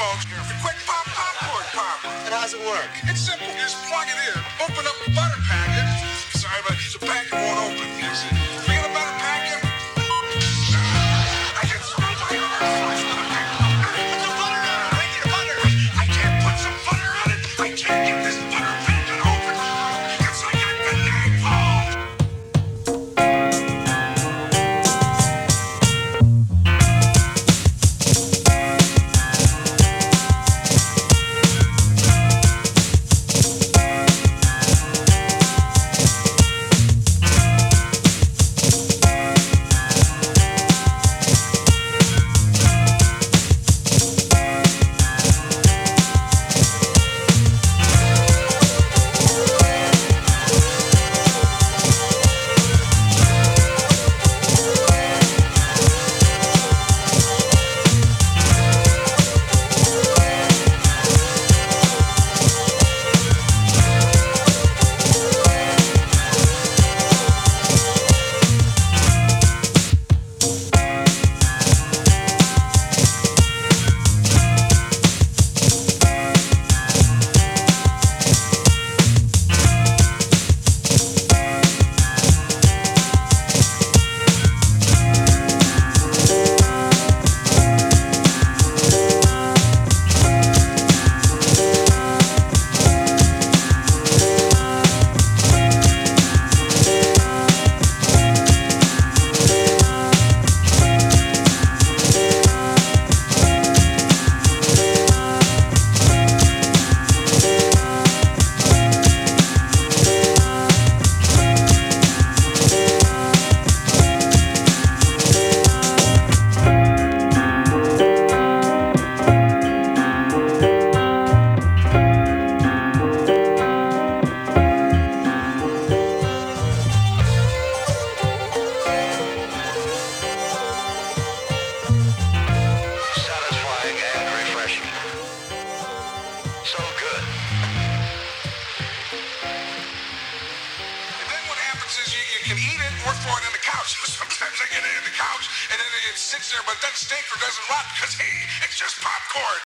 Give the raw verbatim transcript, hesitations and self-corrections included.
folks. Quick pop popcorn pop. And how's it work? It's simple. You just plug it in, open up the butter packet. Sorry, but the packet won't open. You see? Forget about the packet. I can smell my arse. Put some butter on it. I need butter. I can't put some butter on it. I can't get this butter packet open. It's like I've been napalmed. Satisfying and refreshing. So good. And then what happens is you, you can eat it or throw it in the couch. Sometimes I get it in the couch and then it sits there, but it doesn't stink or doesn't rot because, hey, it's just popcorn.